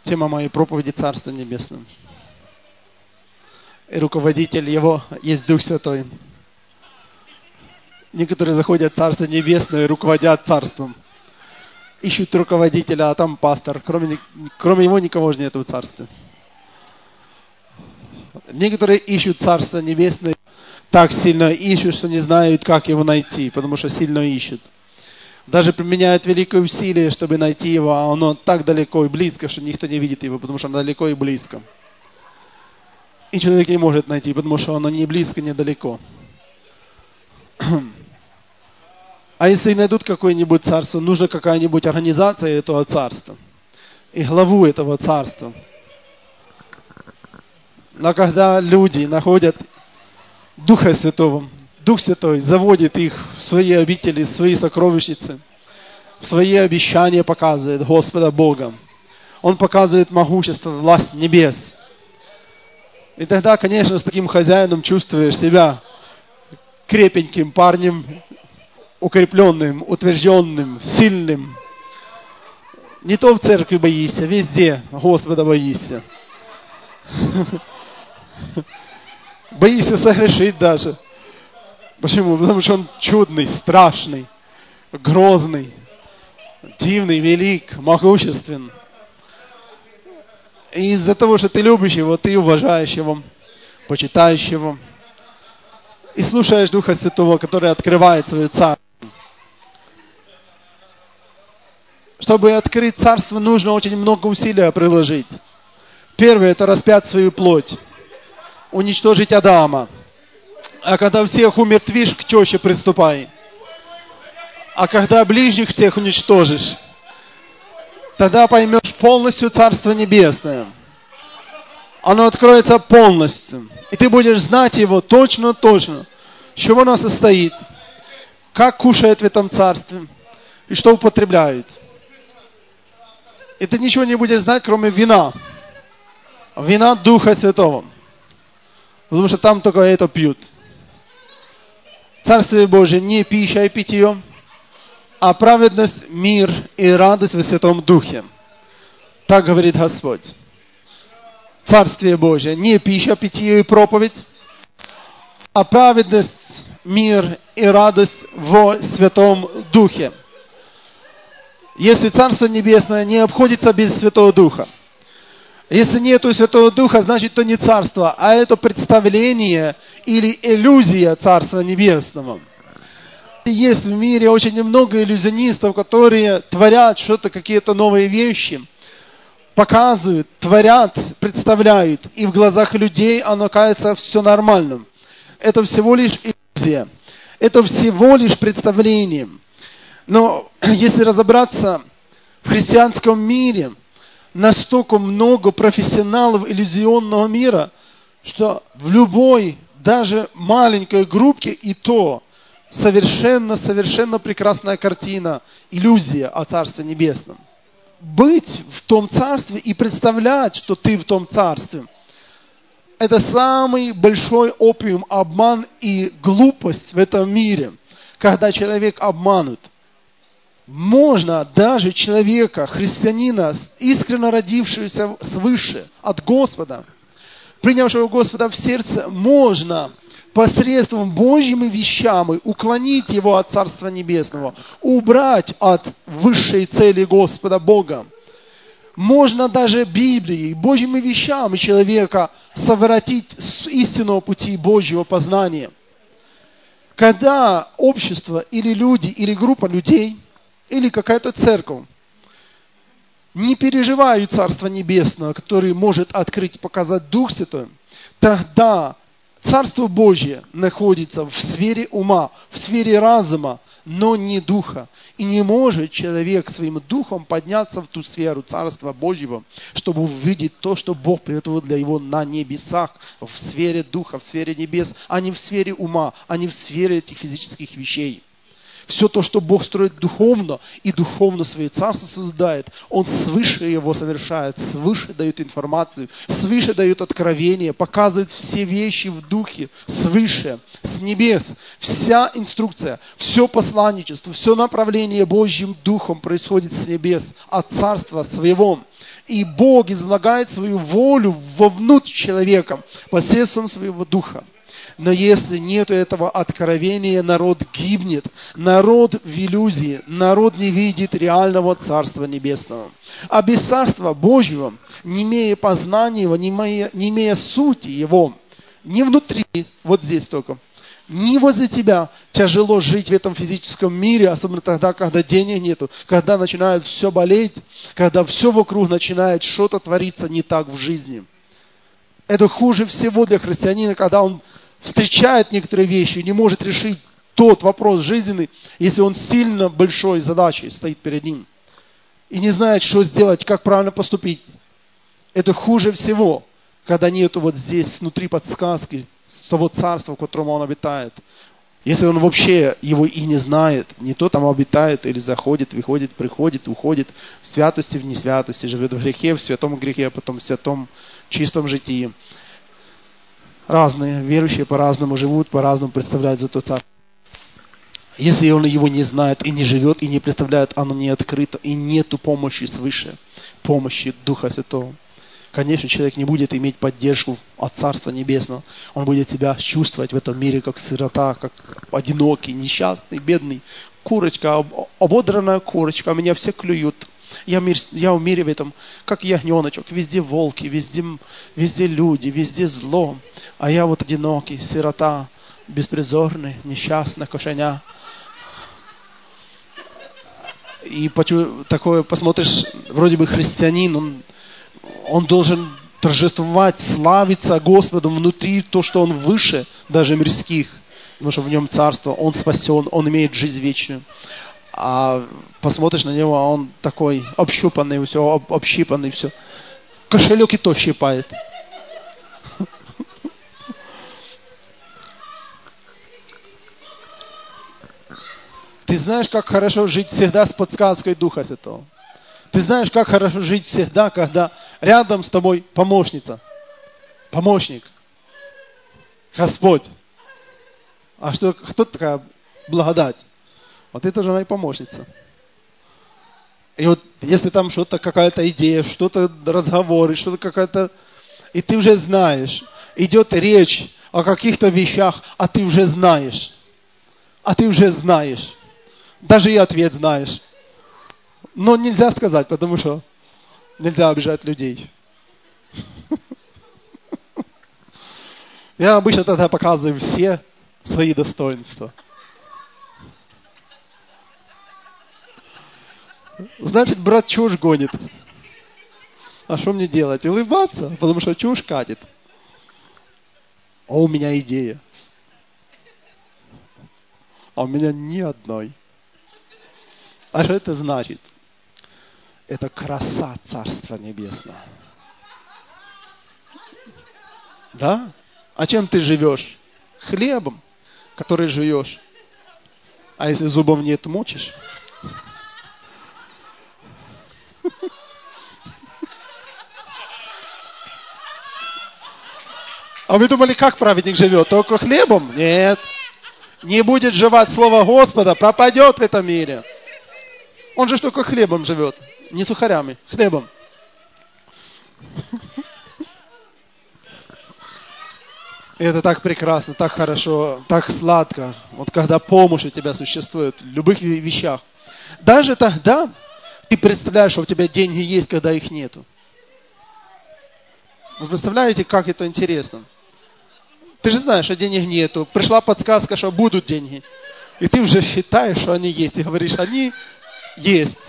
Тема моей проповеди — Царство Небесное. И руководитель его есть Дух Святой. Некоторые заходят в Царство Небесное и руководят Царством. Ищут руководителя, а там пастор. Кроме него никого же нету в Царстве. Некоторые ищут Царство Небесное, так сильно ищут, что не знают, как его найти, потому что сильно ищут. Даже применяют великое усилие, чтобы найти его, а оно так далеко и близко, что никто не видит его, потому что оно далеко и близко. И человек не может найти, потому что оно не близко, не далеко. А если найдут какое-нибудь царство, нужна какая-нибудь организация этого царства и главу этого царства. Но когда люди находят Духа Святого, Дух Святой заводит их в свои обители, в свои сокровищницы, в свои обещания показывает Господа Бога. Он показывает могущество, власть небес. И тогда, конечно, с таким хозяином чувствуешь себя крепеньким парнем, укрепленным, утвержденным, сильным. Не то в церкви боишься, везде Господа боишься. Боишься согрешить даже. Почему? Потому что Он чудный, страшный, грозный, дивный, велик, могуществен. И из-за того, что ты любишь Его, ты уважаешь Его, почитаешь Его и слушаешь Духа Святого, который открывает свое царство. Чтобы открыть царство, нужно очень много усилий приложить. Первое — это распять свою плоть, уничтожить Адама. А когда всех умертвишь, к теще приступай. А когда ближних всех уничтожишь, тогда поймешь полностью Царство Небесное. Оно откроется полностью. И ты будешь знать его точно-точно, с чего оно состоит, как кушает в этом царстве и что употребляют. И ты ничего не будешь знать, кроме вина. Вина Духа Святого. Потому что там только это пьют. Царствие Божие не пища и питье, а праведность, мир и радость во Святом Духе. Так говорит Господь. Царствие Божие не пища, питье и проповедь, а праведность, мир и радость во Святом Духе. Если Царство Небесное не обходится без Святого Духа, если нету Святого Духа, значит, то не царство, а это представление или иллюзия Царства Небесного. И есть в мире очень много иллюзионистов, которые творят что-то, какие-то новые вещи, показывают, творят, представляют, и в глазах людей оно кажется все нормальным. Это всего лишь иллюзия, это всего лишь представление. Но если разобраться в христианском мире, настолько много профессионалов иллюзионного мира, что в любой, даже маленькой группе и то совершенно прекрасная картина, иллюзия о Царстве Небесном. Быть в том царстве и представлять, что ты в том царстве, это самый большой опиум, обман и глупость в этом мире, когда человек обманут. Можно даже человека, христианина, искренне родившегося свыше, от Господа, принявшего Господа в сердце, можно посредством Божьими вещами уклонить его от Царства Небесного, убрать от высшей цели Господа Бога. Можно даже Библией, Божьими вещами человека совратить с истинного пути Божьего познания. Когда общество или люди, или группа людей, или какая-то церковь не переживают Царство Небесное, которое может открыть, показать Дух Святой, тогда Царство Божье находится в сфере ума, в сфере разума, но не духа. И не может человек своим духом подняться в ту сферу Царства Божьего, чтобы увидеть то, что Бог приготовил для его на небесах, в сфере духа, в сфере небес, а не в сфере ума, а не в сфере этих физических вещей. Все то, что Бог строит духовно, и духовно свое царство создает, Он свыше его совершает, свыше дает информацию, свыше дает откровение, показывает все вещи в духе, свыше, с небес. Вся инструкция, все посланничество, все направление Божьим духом происходит с небес, от царства своего. И Бог излагает свою волю вовнутрь человека посредством своего Духа. Но если нет этого откровения, народ гибнет. Народ в иллюзии. Народ не видит реального Царства Небесного. А без Царства Божьего, не имея познания его, не имея сути его, не внутри, вот здесь только, не возле тебя, тяжело жить в этом физическом мире, особенно тогда, когда денег нету, когда начинает все болеть, когда все вокруг начинает что-то твориться не так в жизни. Это хуже всего для христианина, когда он встречает некоторые вещи, не может решить тот вопрос жизненный, если он сильно большой задачей стоит перед ним. И не знает, что сделать, как правильно поступить. Это хуже всего, когда нету вот здесь внутри подсказки с того царства, в котором он обитает. Если он вообще его и не знает, не то там обитает или заходит, выходит, приходит, уходит, в святости, в несвятости, живет в грехе, в святом грехе, а потом в святом чистом житии. Разные верующие по-разному живут, по-разному представляют за то царство. Если он его не знает и не живет, и не представляет, оно не открыто, и нету помощи свыше, помощи Духа Святого. Конечно, человек не будет иметь поддержку от Царства Небесного. Он будет себя чувствовать в этом мире как сирота, как одинокий, несчастный, бедный. Курочка, ободранная курочка, меня все клюют. Я в мире в этом, как ягненочек. Везде волки, везде люди, везде зло. А я вот одинокий, сирота, беспризорный, несчастный, кошеня. И такое посмотришь, вроде бы христианин, он должен торжествовать, славиться Господом внутри, то, что он выше даже мирских, потому что в нем царство, он спасен, он имеет жизнь вечную. А посмотришь на него, а он такой общупанный, все, общипанный, все. Кошелек и то щипает. Ты знаешь, как хорошо жить всегда с подсказкой Духа Святого. Ты знаешь, как хорошо жить всегда, когда рядом с тобой помощница. Помощник. Господь. А кто такая благодать? Вот это же она и помощница. И вот если там что-то, какая-то идея, что-то разговоры, что-то какая-то... И ты уже знаешь, идет речь о каких-то вещах, а ты уже знаешь. А ты уже знаешь. Даже и ответ знаешь. Но нельзя сказать, потому что нельзя обижать людей. Я обычно тогда показываю все свои достоинства. Значит, брат чушь гонит. А что мне делать? Улыбаться, потому что чушь катит. А у меня идея. А у меня ни одной. А что это значит? Это краса Царства Небесного. Да? А чем ты живешь? Хлебом, который жуешь. А если зубов нет, мочишь? А вы думали, как праведник живет? Только хлебом? Нет. Не будет жевать слово Господа, пропадет в этом мире. Он же только хлебом живет. Не сухарями, хлебом. И это так прекрасно, так хорошо, так сладко. Вот когда помощь у тебя существует в любых вещах. Даже тогда ты представляешь, что у тебя деньги есть, когда их нету. Вы представляете, как это интересно? Ты же знаешь, что денег нету. Пришла подсказка, что будут деньги. И ты уже считаешь, что они есть. И говоришь, они есть.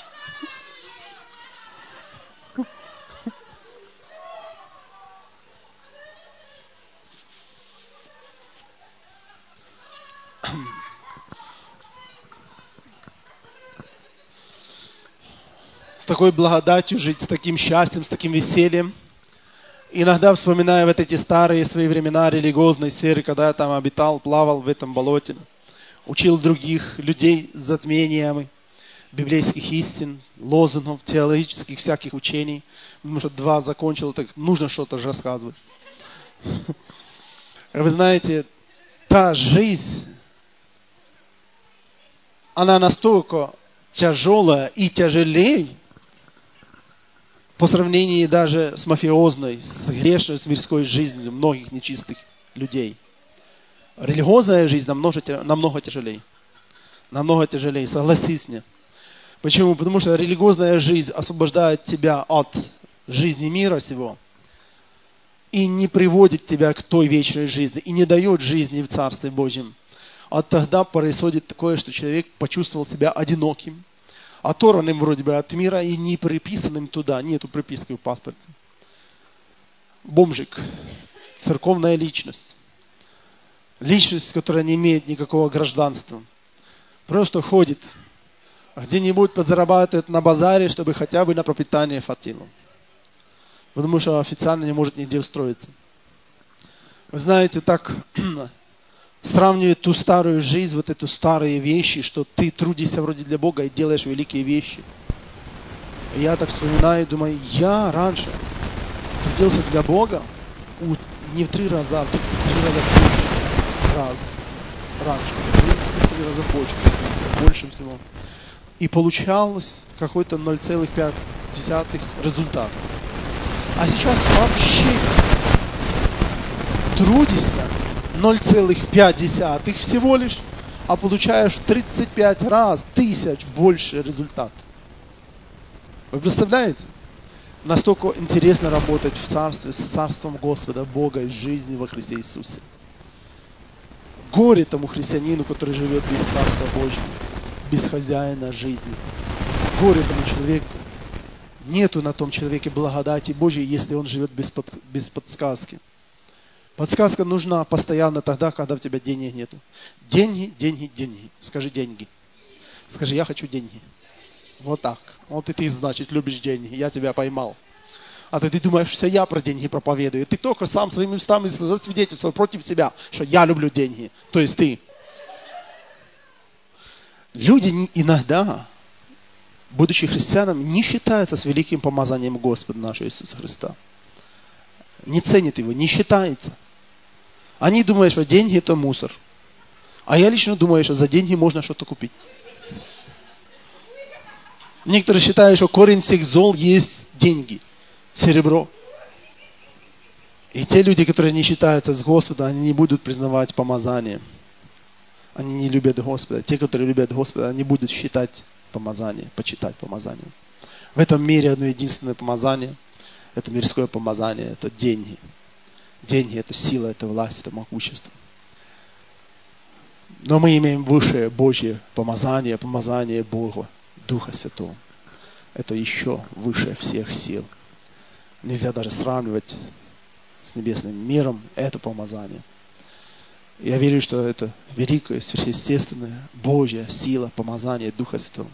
С такой благодатью жить, с таким счастьем, с таким весельем. Иногда вспоминая вот эти старые свои времена религиозной сферы, когда я там обитал, плавал в этом болоте, учил других людей с затмениями библейских истин, лозунгов, теологических всяких учений. Потому что 2 закончил, так нужно что-то же рассказывать. Вы знаете, та жизнь, она настолько тяжелая и тяжелее, по сравнению даже с мафиозной, с грешной, с мирской жизнью многих нечистых людей. Религиозная жизнь намного тяжелее. Намного тяжелее, согласись мне. Почему? Потому что религиозная жизнь освобождает тебя от жизни мира сего и не приводит тебя к той вечной жизни, и не дает жизни в Царстве Божьем. А тогда происходит такое, что человек почувствовал себя одиноким, оторванным вроде бы от мира и не приписанным туда. Нету приписки в паспорте. Бомжик. Церковная личность. Личность, которая не имеет никакого гражданства. Просто ходит. Где-нибудь подзарабатывает на базаре, чтобы хотя бы на пропитание хватило. Потому что официально не может нигде устроиться. Вы знаете, так сравнивает ту старую жизнь, вот эту старые вещи, что ты трудишься вроде для Бога и делаешь великие вещи. И я так вспоминаю и думаю, я раньше трудился для Бога не в 3 раза, а в 33 раза больше. Раньше. В 33 раза больше всего. И получалось какой-то 0,5 результат. А сейчас вообще трудишься 0,5 всего лишь, а получаешь 35 раз, тысяч больше результат. Вы представляете? Настолько интересно работать в Царстве, с Царством Господа, Бога и жизни во Христе Иисусе. Горе тому христианину, который живет без Царства Божьего, без хозяина жизни. Горе тому человеку. Нету на том человеке благодати Божьей, если он живет без подсказки. Подсказка нужна постоянно тогда, когда у тебя денег нету. Деньги, деньги, деньги. Скажи деньги. Скажи, я хочу деньги. Вот так. Вот и ты, значит, любишь деньги. Я тебя поймал. А ты думаешь, что я про деньги проповедую. Ты только сам своими устами засвидетельствовал против себя, что я люблю деньги. То есть ты. Люди иногда, будучи христианами, не считаются с великим помазанием Господа нашего Иисуса Христа. Не ценят его, не считаются. Они думают, что деньги это мусор. А я лично думаю, что за деньги можно что-то купить. Некоторые считают, что корень всех зол есть деньги, серебро. И те люди, которые не считаются с Господом, они не будут признавать помазание. Они не любят Господа. Те, которые любят Господа, они будут считать помазание, почитать помазание. В этом мире одно единственное помазание. Это мирское помазание, это деньги. Деньги – это сила, это власть, это могущество. Но мы имеем высшее Божье помазание, помазание Бога, Духа Святого. Это еще выше всех сил. Нельзя даже сравнивать с небесным миром это помазание. Я верю, что это великое, сверхъестественное, Божья сила, помазание Духа Святого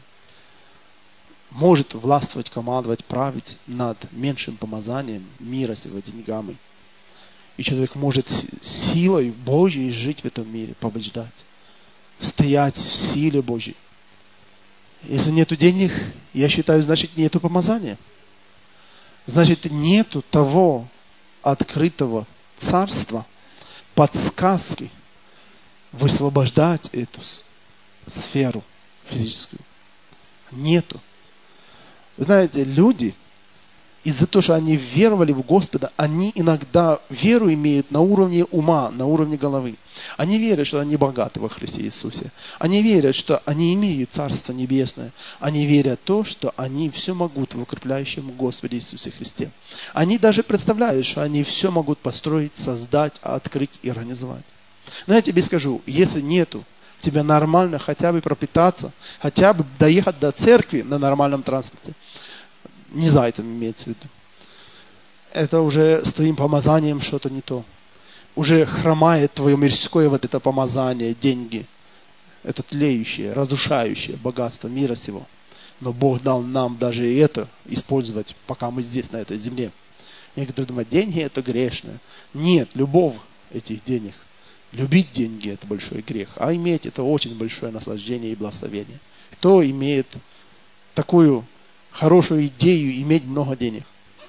может властвовать, командовать, править над меньшим помазанием мира сего деньгами. И человек может силой Божьей жить в этом мире, побеждать, стоять в силе Божьей. Если нету денег, я считаю, значит нету помазания. Значит нету того открытого царства, подсказки высвобождать эту сферу физическую. Нету. Вы знаете, люди, из-за того, что они веровали в Господа, они иногда веру имеют на уровне ума, на уровне головы. Они верят, что они богаты во Христе Иисусе. Они верят, что они имеют Царство Небесное. Они верят в то, что они все могут в укрепляющем Господе Иисусе Христе. Они даже представляют, что они все могут построить, создать, открыть и организовать. Но я тебе скажу, если нету тебе нормально хотя бы пропитаться, хотя бы доехать до церкви на нормальном транспорте, не за этим имеется в виду. Это уже с твоим помазанием что-то не то. Уже хромает твое мирское вот это помазание, деньги. Это тлеющее, разрушающее богатство мира сего. Но Бог дал нам даже и это использовать, пока мы здесь, на этой земле. Некоторые думают, деньги это грешно. Нет, любовь этих денег. Любить деньги это большой грех. А иметь это очень большое наслаждение и благословение. Кто имеет такую хорошую идею иметь много денег?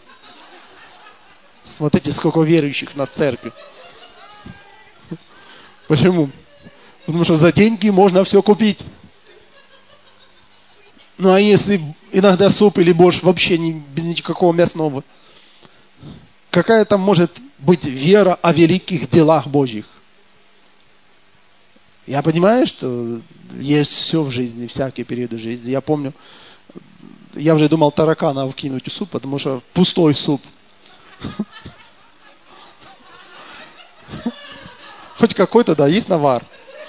Смотрите, сколько верующих на церкви. Почему? Потому что за деньги можно все купить. Ну а если иногда суп или борщ вообще без никакого мясного? Какая там может быть вера о великих делах Божьих? Я понимаю, что есть все в жизни, всякие периоды жизни. Я помню, я уже думал таракана вкинуть в суп, потому что пустой суп. Хоть какой-то, да, есть навар.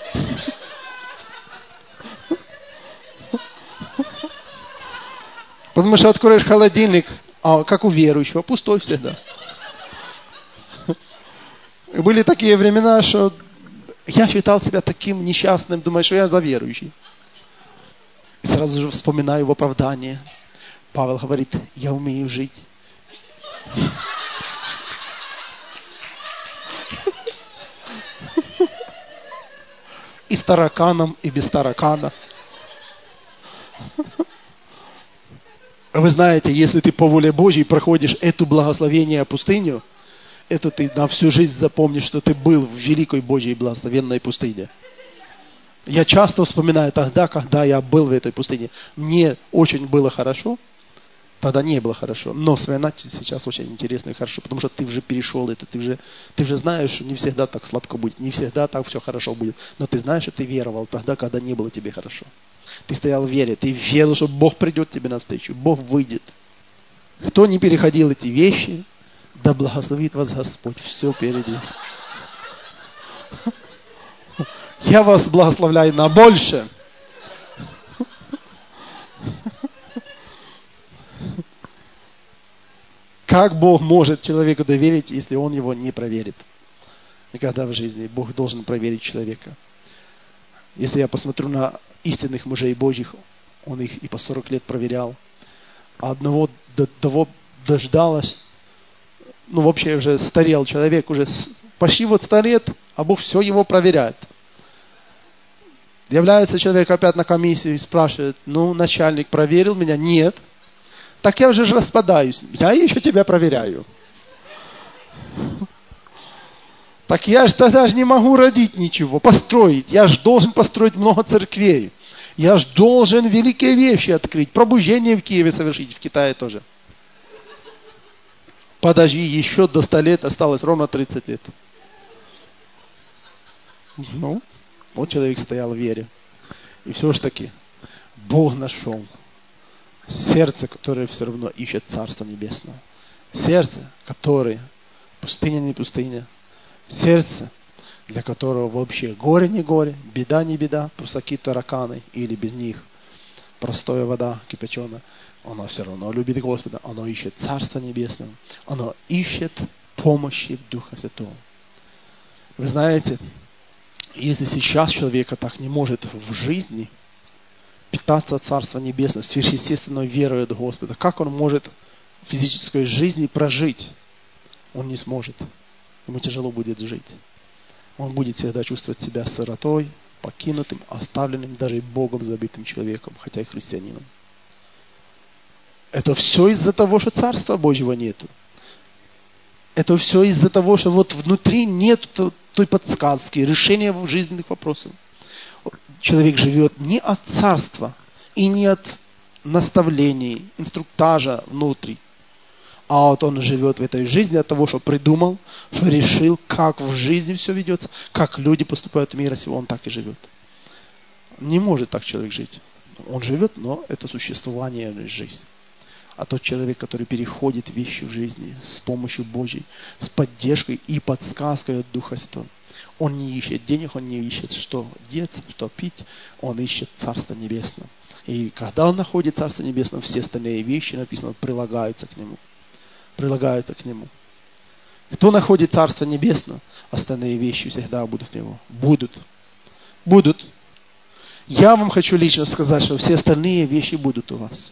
Потому что откроешь холодильник, а как у верующего, пустой всегда. И были такие времена, что я считал себя таким несчастным, думаю, что я за верующий. И сразу же вспоминаю в оправдание. Павел говорит, я умею жить. И с тараканом, и без таракана. Вы знаете, если ты по воле Божьей проходишь эту благословение пустыню, это ты на всю жизнь запомнишь, что ты был в великой Божьей благословенной пустыне. Я часто вспоминаю тогда, когда я был в этой пустыне. Мне очень было хорошо, тогда не было хорошо. Но вспоминать сейчас очень интересно и хорошо, потому что ты уже перешел это, ты уже знаешь, что не всегда так сладко будет, не всегда так все хорошо будет. Но ты знаешь, что ты веровал тогда, когда не было тебе хорошо. Ты стоял в вере, ты верил, что Бог придет тебе навстречу, Бог выйдет. Кто не переходил эти вещи, да благословит вас Господь, все впереди. Я вас благословляю на больше. Как Бог может человеку доверить, если он его не проверит? Никогда в жизни Бог должен проверить человека. Если я посмотрю на истинных мужей Божьих, он их и по 40 лет проверял. А одного до того дождалось, вообще уже старел человек, уже почти 100 лет, а Бог все его проверяет. Является человек опять на комиссию и спрашивает, начальник проверил меня? Нет. Так я уже распадаюсь, я еще тебя проверяю. Так я же тогда не могу родить ничего, построить. Я же должен построить много церквей. Я же должен великие вещи открыть. Пробуждение в Киеве совершить, в Китае тоже. Подожди, еще до 100 лет осталось ровно 30 лет. Вот человек стоял в вере. И все же таки Бог нашел сердце, которое все равно ищет Царство Небесное. Сердце, которое пустыня не пустыня. Сердце, для которого вообще горе не горе, беда не беда, прусаки тараканы или без них. Простая вода кипяченая. Оно все равно любит Господа. Оно ищет Царство Небесное. Оно ищет помощи в Духа Святого. Вы знаете, если сейчас человека так не может в жизни питаться от Царства Небесного, сверхъестественной верой от Господа, как он может в физической жизни прожить? Он не сможет. Ему тяжело будет жить. Он будет всегда чувствовать себя сиротой, покинутым, оставленным даже Богом забитым человеком, хотя и христианином. Это все из-за того, что Царства Божьего нету. Это все из-за того, что внутри нет той подсказки, решения жизненных вопросов. Человек живет не от царства и не от наставлений, инструктажа внутри, а он живет в этой жизни от того, что придумал, что решил, как в жизни все ведется, как люди поступают в мире сего, он так и живет. Не может так человек жить. Он живет, но это существование, жизнь. А тот человек, который переходит вещи в жизни с помощью Божьей, с поддержкой и подсказкой от Духа Святого. Он не ищет денег, он не ищет, что деться, что пить. Он ищет Царство Небесное. И когда он находит Царство Небесное, все остальные вещи, написано, прилагаются к нему. Прилагаются к нему. Кто находит Царство Небесное, остальные вещи всегда будут в него. Будут. Я вам хочу лично сказать, что все остальные вещи будут у вас.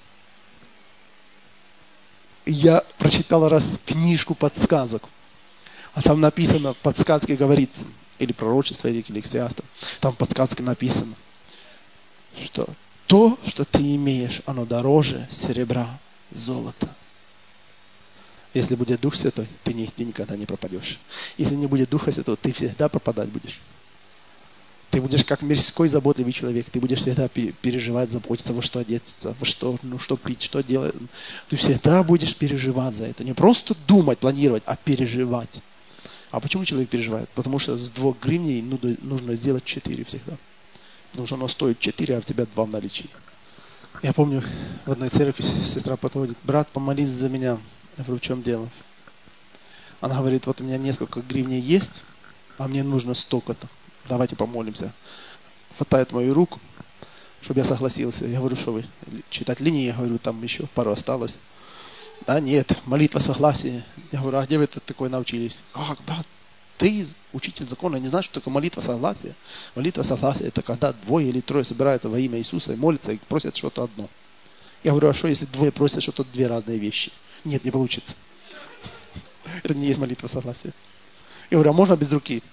Я прочитал раз книжку подсказок. А там написано, в подсказке говорится, или пророчество, или экклесиаста, там в подсказке написано, что то, что ты имеешь, оно дороже серебра, золота. Если будет Дух Святой, ты никогда не пропадешь. Если не будет Духа Святого, ты всегда пропадать будешь. Ты будешь как мирской заботливый человек. Ты будешь всегда переживать, заботиться, во что одеться, во что, что пить, что делать. Ты всегда будешь переживать за это. Не просто думать, планировать, а переживать. А почему человек переживает? Потому что с 2 гривней нужно сделать 4 всегда. Потому что оно стоит 4, а у тебя 2 в наличии. Я помню, в одной церкви сестра подходит: брат, помолись за меня. Я говорю, в чем дело? Она говорит, вот у меня несколько гривней есть, а мне нужно столько-то. Давайте помолимся. Хватает мою руку, чтобы я согласился. Я говорю, что вы, читать линии? Я говорю, там еще пару осталось. Да нет, молитва согласия. Я говорю, а где вы такое научились? Как, брат, ты учитель закона, не знаешь, что такое молитва согласия? Молитва согласия — это когда 2 или 3 собираются во имя Иисуса и молятся, и просят что-то одно. Я говорю, а что если 2 просят что-то 2 разные вещи? Нет, не получится. Это не есть молитва согласия. Я говорю, а можно без руки?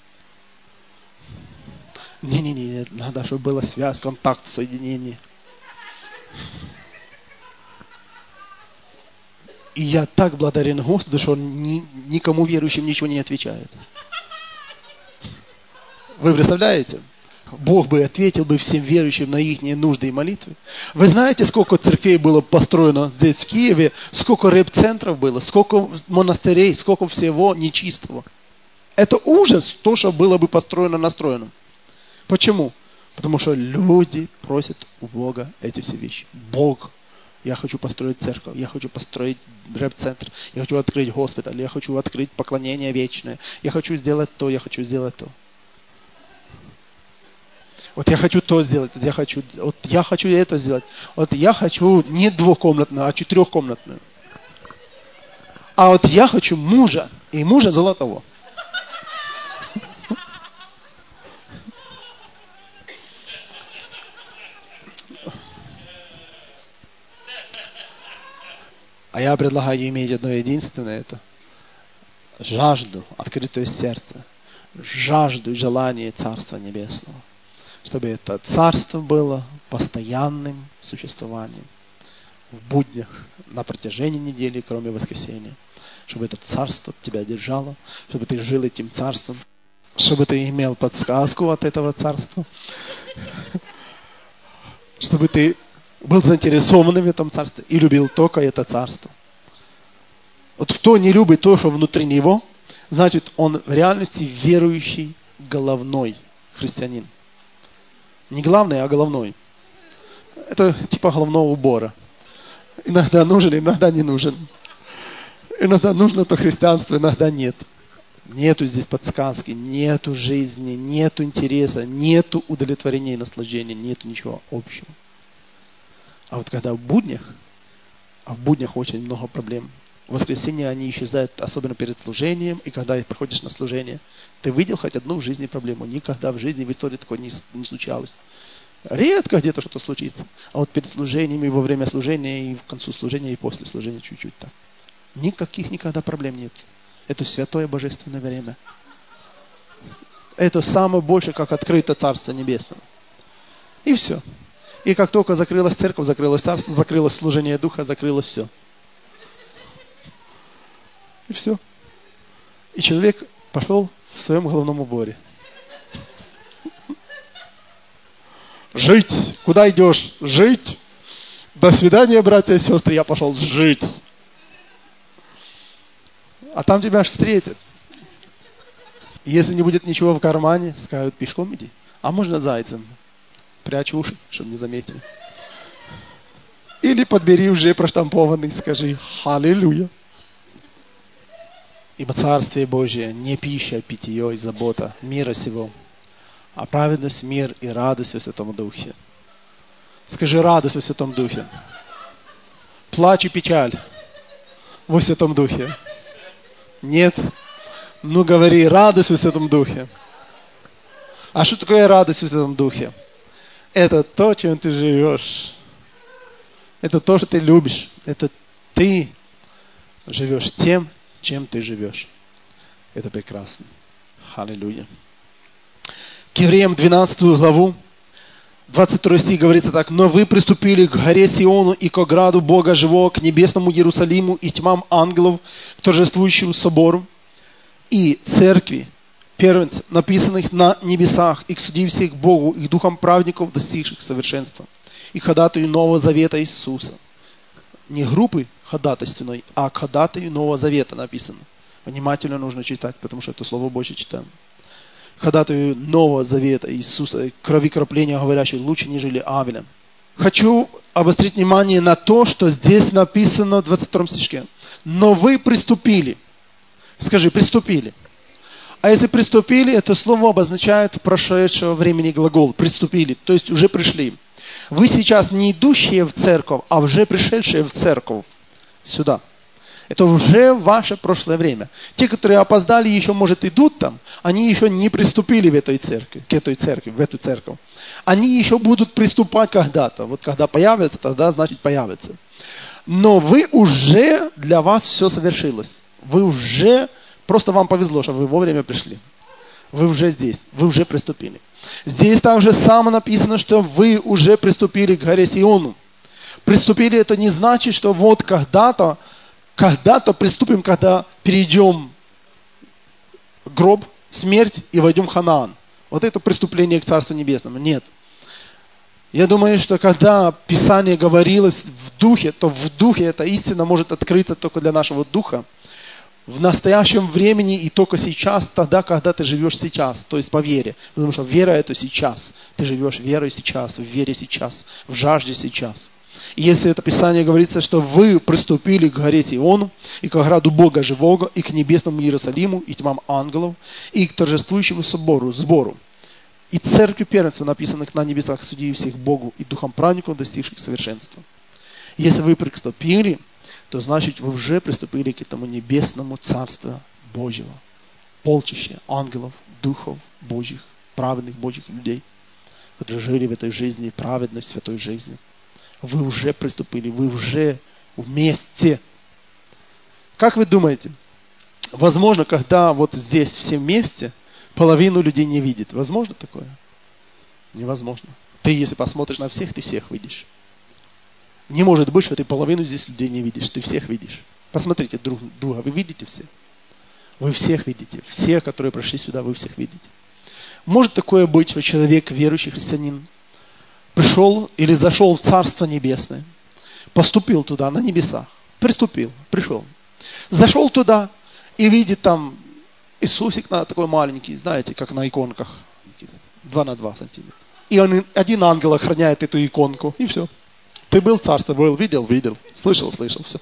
Не, надо, чтобы была связь, контакт, соединение. И я так благодарен Господу, что он никому верующим ничего не отвечает. Вы представляете? Бог бы ответил бы всем верующим на их нужды и молитвы. Вы знаете, сколько церквей было построено здесь, в Киеве, сколько рэп-центров было, сколько монастырей, сколько всего нечистого. Это ужас, то, что было бы построено, настроено. Почему? Потому что люди просят у Бога эти все вещи. Бог, я хочу построить церковь, я хочу построить рэп-центр, я хочу открыть госпиталь, я хочу открыть поклонение вечное, я хочу сделать то, я хочу сделать то. Вот я хочу то сделать, вот я хочу это сделать. Вот я хочу не 2-комнатную, а 4-комнатную. А вот я хочу мужа, и мужа золотого. А я предлагаю иметь одно единственное — это жажду, открытое сердце, жажду и желание Царства Небесного. Чтобы это Царство было постоянным существованием в буднях на протяжении недели, кроме воскресенья. Чтобы это Царство тебя держало, чтобы ты жил этим Царством, чтобы ты имел подсказку от этого Царства, чтобы ты был заинтересован в этом Царстве и любил только это Царство. Вот кто не любит то, что внутри него, значит, он в реальности верующий головной христианин. Не главный, а головной. Это типа головного убора. Иногда нужен, иногда не нужен. Иногда нужно то христианство, иногда нет. Нету здесь подсказки, нету жизни, нету интереса, нету удовлетворения и наслаждения, нету ничего общего. А вот когда в буднях очень много проблем. В воскресенье они исчезают, особенно перед служением, и когда приходишь на служение. Ты видел хоть одну в жизни проблему? Никогда в жизни, в истории такое не случалось. Редко где-то что-то случится. А вот перед служением, и во время служения, и в концу служения, и после служения чуть-чуть так. Никаких никогда проблем нет. Это святое божественное время. Это самое большее, как открыто Царство Небесное. И все. И как только закрылась церковь, закрылось Царство, закрылось служение Духа, закрылось все. И все. И человек пошел в своем головном уборе. Жить. Куда идешь? Жить. До свидания, братья и сестры. Я пошел жить. А там тебя аж встретят. Если не будет ничего в кармане, скажут, пешком иди. А можно зайцем. Прячь уши, чтобы не заметили. Или подбери уже проштампованный, скажи «Аллилуйя». Ибо Царствие Божие не пища, питье и забота мира сего, а праведность, мир и радость во Святом Духе. Скажи радость во Святом Духе. Плач и печаль во Святом Духе. Нет? Ну говори, радость во Святом Духе. А что такое радость во Святом Духе? Это то, чем ты живешь. Это то, что ты любишь. Это ты живешь тем, чем ты живешь. Это прекрасно. Аллилуйя. К Евреям 12 главу, 22 стих говорится так. «Но вы приступили к горе Сиону и к ограду Бога живого, к небесному Иерусалиму и тьмам ангелов, к торжествующему собору и церкви, первенцев, написанных на небесах, и к судьи всех Богу, и к духам праведников, достигших совершенства, и к ходатаю Нового Завета Иисуса. Не группы ходатайственной, а к ходатаю Нового Завета написано. Внимательно нужно читать, потому что это Слово Божье читаем. Ходатаю Нового Завета Иисуса, крови кропления, говорящей лучше, нежели Авеля. Хочу обострить внимание на то, что здесь написано в 22 стишке. Но вы приступили. Скажи, приступили. А если приступили, это слово обозначает прошедшего времени глагол. Приступили, то есть уже пришли. Вы сейчас не идущие в церковь, а уже пришедшие в церковь. Сюда. Это уже ваше прошлое время. Те, которые опоздали, еще, может, идут там, они еще не приступили в этой церкви, к этой церкви, в эту церковь. Они еще будут приступать когда-то. Вот когда появятся, тогда значит появятся. Но вы уже, для вас все совершилось. Вы уже, просто вам повезло, что вы вовремя пришли. Вы уже здесь, вы уже приступили. Здесь также само написано, что вы уже приступили к горе Сиону. Приступили, это не значит, что вот когда-то приступим, когда перейдем гроб, смерть и войдем в Ханаан. Вот это преступление к Царству Небесному. Нет. Я думаю, что когда Писание говорилось в духе, то в духе эта истина может открыться только для нашего духа. В настоящем времени и только сейчас, тогда, когда ты живешь сейчас, то есть по вере. Потому что вера это сейчас. Ты живешь верой сейчас, в вере сейчас, в жажде сейчас. И если это Писание говорится, что вы приступили к горе Сиону, и к ограду Бога Живого, и к небесному Иерусалиму, и тьмам ангелов, и к торжествующему сбору, и церкви первенцев, написанных на небесах, судей всех Богу, и духом праведников, достигших совершенства. Если вы приступили, то значит вы уже приступили к этому небесному Царству Божьего. Полчище ангелов, духов Божьих, праведных Божьих людей, которые жили в этой жизни, праведной, святой жизни. Вы уже приступили, вы уже вместе. Как вы думаете, возможно, когда вот здесь все вместе, половину людей не видит? Возможно такое? Невозможно. Ты, если посмотришь на всех, ты всех видишь. Не может быть, что ты половину здесь людей не видишь, ты всех видишь. Посмотрите друг друга, вы видите все? Вы всех видите. Все, которые пришли сюда, вы всех видите. Может такое быть, что человек, верующий христианин, пришел или зашел в Царство Небесное, поступил туда, на небесах, пришел. Зашел туда и видит там Иисусик такой маленький, знаете, как на иконках, 2 на 2 сантиметра. И один ангел охраняет эту иконку, и все. Ты был в царстве, видел, слышал, все.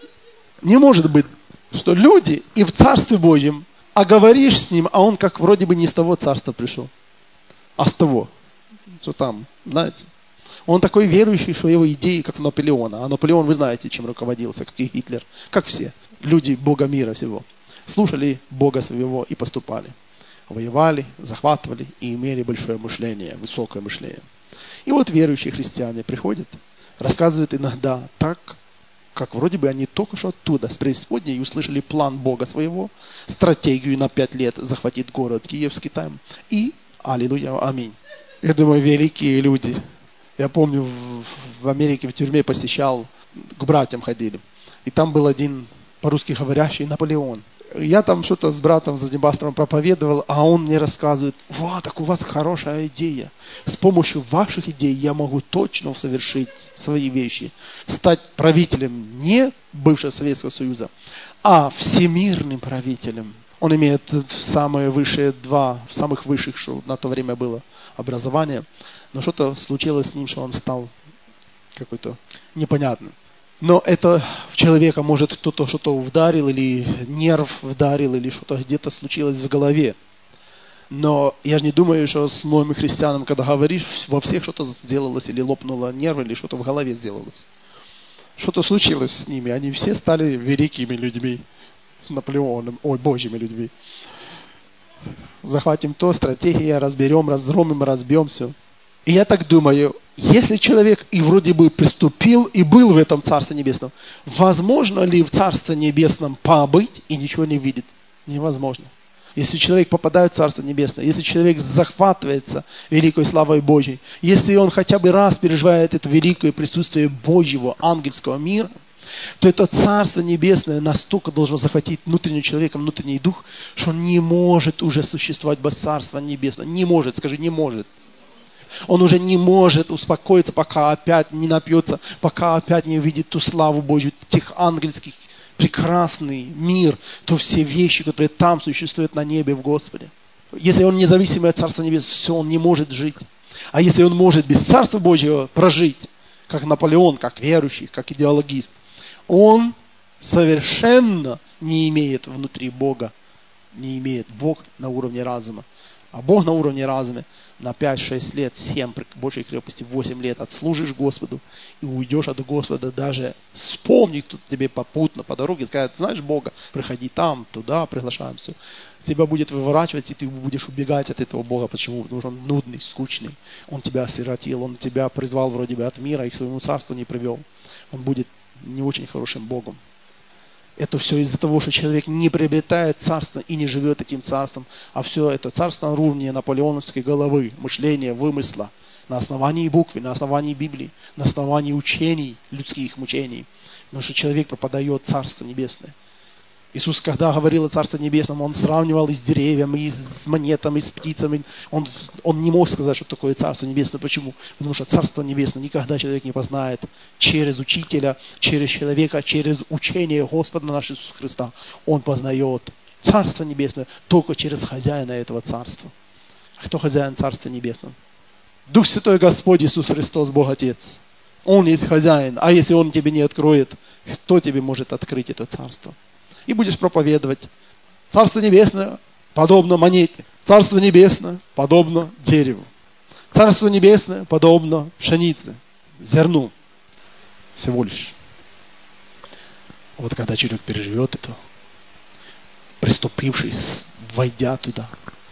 Не может быть, что люди и в Царстве Божьем, а говоришь с ним, а он как вроде бы не с того царства пришел, а с того, что там, знаете. Он такой верующий, что его идеи как Наполеона. А Наполеон, вы знаете, чем руководился, как и Гитлер, как все. Люди Бога мира всего. Слушали Бога своего и поступали. Воевали, захватывали и имели большое мышление, высокое мышление. И вот верующие христиане приходят, рассказывают иногда так, как вроде бы они только что оттуда, с преисподней, услышали план Бога своего, стратегию на 5 лет захватить город Киев с Китаем. И, аллилуйя, аминь. Я думаю, великие люди. Я помню, в Америке в тюрьме посещал, к братьям ходили. И там был один по-русски говорящий Наполеон. Я там что-то с братом Заднебастровым проповедовал, а он мне рассказывает: вот, так у вас хорошая идея. С помощью ваших идей я могу точно совершить свои вещи. Стать правителем не бывшего Советского Союза, а всемирным правителем. Он имеет самые высшие самых высших, что на то время было, образование. Но что-то случилось с ним, что он стал какой-то непонятным. Но это в человека может кто-то что-то ударил, или нерв ударил, или что-то где-то случилось в голове. Но я же не думаю, что с новыми христианами, когда говоришь, во всех что-то сделалось, или лопнуло нерв, или что-то в голове сделалось. Что-то случилось с ними. Они все стали великими людьми. Наполеоном, Божьими людьми. Захватим то, стратегия, разберем, разгромим, разбьем все. И я так думаю, если человек и вроде бы приступил и был в этом Царстве Небесном, возможно ли в Царстве Небесном побыть и ничего не видеть? Невозможно. Если человек попадает в Царство Небесное, если человек захватывается великой славой Божьей, если он хотя бы раз переживает это великое присутствие Божьего ангельского мира, то это Царство Небесное настолько должно захватить внутреннего человека, внутренний дух, что он не может уже существовать без Царства Небесного. Не может, скажи, не может. Он уже не может успокоиться, пока опять не напьется, пока опять не увидит ту славу Божью, тех ангельских, прекрасный мир, то все вещи, которые там существуют на небе в Господе. Если он независимый от Царства Небесного, все, он не может жить. А если он может без Царства Божьего прожить, как Наполеон, как верующий, как идеологист, он совершенно не имеет внутри Бога, не имеет Бог на уровне разума. А Бог на уровне разума на 5-6 лет, 7 большей крепости, 8 лет отслужишь Господу и уйдешь от Господа, даже вспомни, кто тебе попутно по дороге скажет, знаешь Бога, приходи там, туда, приглашаем, все. Тебя будет выворачивать, и ты будешь убегать от этого Бога. Почему? Потому что он нудный, скучный. Он тебя осиротил, он тебя призвал вроде бы от мира и к своему царству не привел. Он будет не очень хорошим Богом. Это все из-за того, что человек не приобретает царство и не живет этим царством, а все это царство на уровне наполеоновской головы, мышления, вымысла, на основании буквы, на основании Библии, на основании учений, людских мучений. Потому что человек пропадает Царство Небесное. Иисус, когда говорил о Царстве Небесном, Он сравнивал и с деревьями, и с монетами, и с птицами. Он не мог сказать, что такое Царство Небесное. Почему? Потому что Царство Небесное никогда человек не познает через учителя, через человека, через учение Господа нашего Иисуса Христа. Он познает Царство Небесное только через хозяина этого Царства. А кто хозяин Царства Небесного? Дух Святой Господь Иисус Христос, Бог Отец. Он есть хозяин. А если Он тебе не откроет, кто тебе может открыть это Царство? И будешь проповедовать. Царство Небесное подобно монете. Царство Небесное подобно дереву. Царство Небесное подобно пшенице, зерну. Всего лишь. Вот когда человек переживет это, приступивший, войдя туда,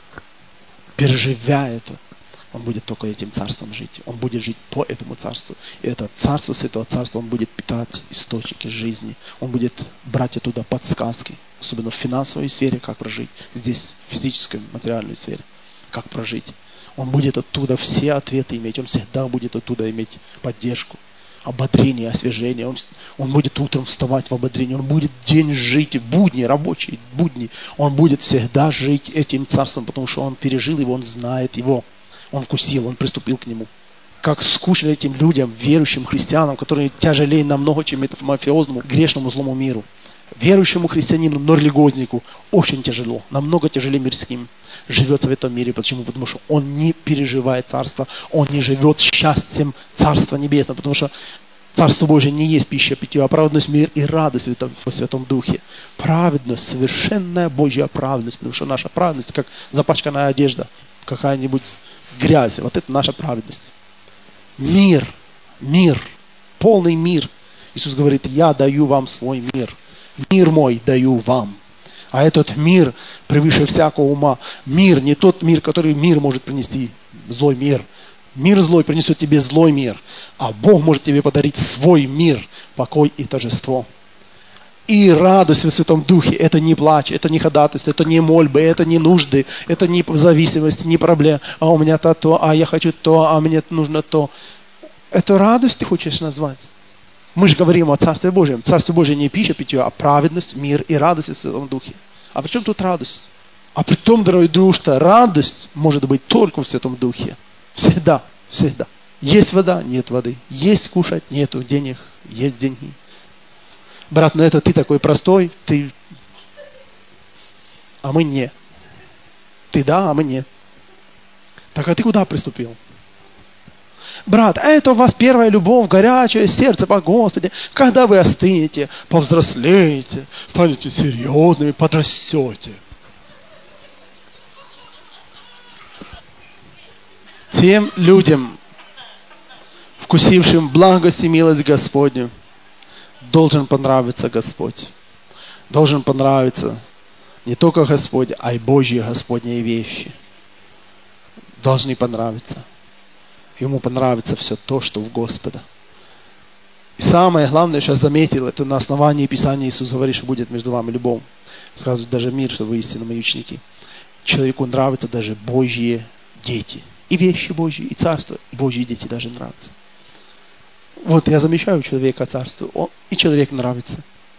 переживя это, он будет только этим царством жить. Он будет жить по этому царству. И это царство, с этого царства он будет питать источники жизни. Он будет брать оттуда подсказки. Особенно в финансовой сфере, как прожить. Здесь, в физической, материальной сфере, как прожить. Он будет оттуда все ответы иметь. Он всегда будет оттуда иметь поддержку, ободрение, освежение. Он будет утром вставать в ободрении. Он будет день жить, будни, рабочие будни. Он будет всегда жить этим царством, потому что он пережил его, он знает его. Он вкусил, он приступил к нему. Как скучно этим людям, верующим христианам, которые тяжелее намного, чем этому мафиозному, грешному, злому миру. Верующему христианину, но религиознику очень тяжело, намного тяжелее мирским живется в этом мире. Почему? Потому что он не переживает царство, он не живет счастьем Царства Небесного, потому что Царство Божие не есть пища, питье, а праведность, мир и радость во Святом Духе. Праведность, совершенная Божья праведность, потому что наша праведность, как запачканная одежда, какая-нибудь грязь, вот это наша праведность. Мир, полный мир. Иисус говорит, я даю вам свой мир. Мир мой даю вам. А этот мир превыше всякого ума. Мир, не тот мир, который мир может принести. Злой мир. Мир злой принесет тебе злой мир. А Бог может тебе подарить свой мир, покой и торжество. И радость в Святом Духе, это не плач, это не ходатайство, это не мольбы, это не нужды, это не зависимость, не проблема. А у меня то, а я хочу то, а мне нужно то. Это радость ты хочешь назвать? Мы же говорим о Царстве Божьем. Царство Божие не пища, питье, а праведность, мир и радость в Святом Духе. А при чем тут радость? А при том, дорогой друг, что радость может быть только в Святом Духе. Всегда, всегда. Есть вода, нет воды. Есть кушать, нету денег, есть деньги. Брат, ну это ты такой простой, ты... А мы не. Ты да, а мы не. Так а ты куда приступил? Брат, а это у вас первая любовь, горячее сердце по Господи. Когда вы остынете, повзрослеете, станете серьезными, подрастете. Тем людям, вкусившим благость и милость Господню, должен понравиться Господь. Должен понравиться не только Господь, а и Божьи Господние вещи. Должны понравиться. Ему понравится все то, что в Господа. И самое главное, что я заметил, это на основании Писания Иисус говорит, что будет между вами любовь. Сказывает даже мир, что вы истинные мои ученики. Человеку нравятся даже Божьи дети. И вещи Божьи, и царство, и Божьи дети даже нравятся. Вот я замечаю у человека царство, и человек нравится.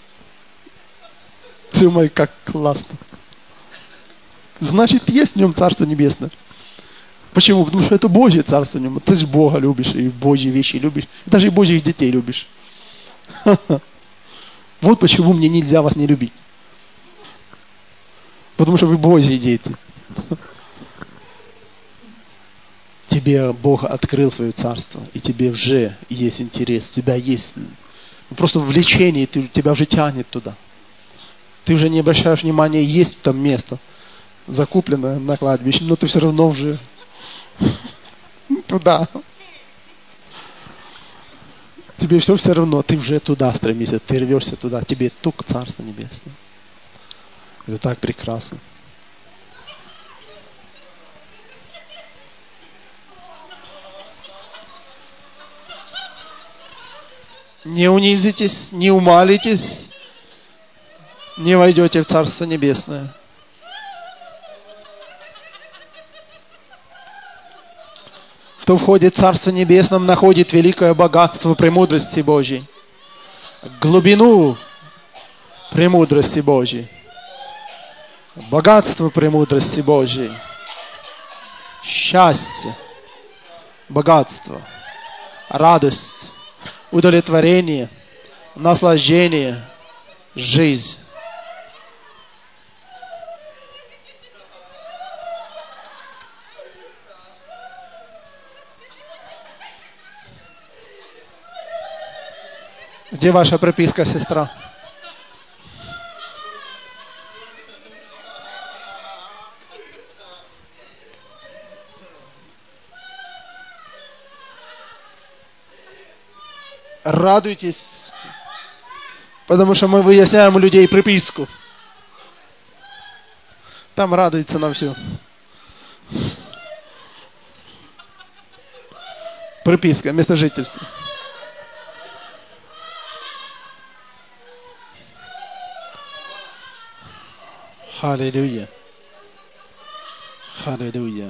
Думаю, как классно. Значит, есть в нем Царство Небесное. Почему? Потому что это Божье Царство в нем. Ты же Бога любишь, и Божьи вещи любишь. Даже и Божьих детей любишь. Вот почему мне нельзя вас не любить. Потому что вы Божьи дети. Тебе Бог открыл свое царство, и тебе уже есть интерес, у тебя есть просто влечение, тебя уже тянет туда. Ты уже не обращаешь внимания, есть там место, закупленное на кладбище, но ты все равно уже туда. Тебе все равно, ты уже туда стремишься, ты рвешься туда, тебе только Царство Небесное. Это так прекрасно. Не унизитесь, не умалитесь, не войдете в Царство Небесное. Кто входит в Царство Небесное, находит великое богатство премудрости Божьей, глубину премудрости Божьей, богатство премудрости Божьей, счастье, богатство, радость, удовлетворение, наслаждение, жизнь. Где ваша прописка, сестра? Радуйтесь, потому что мы выясняем у людей приписку. Там радуется на все. Приписка, место жительства. Аллилуйя. Аллилуйя.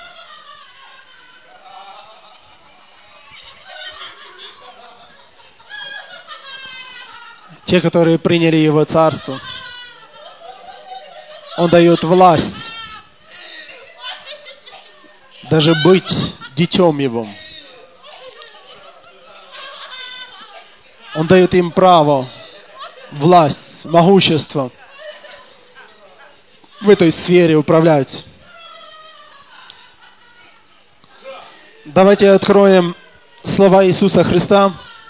Те, которые приняли Его Царство, Он дает власть даже быть детем Его. Он дает им право, власть, могущество в этой сфере управлять. Давайте откроем слова Иисуса Христа.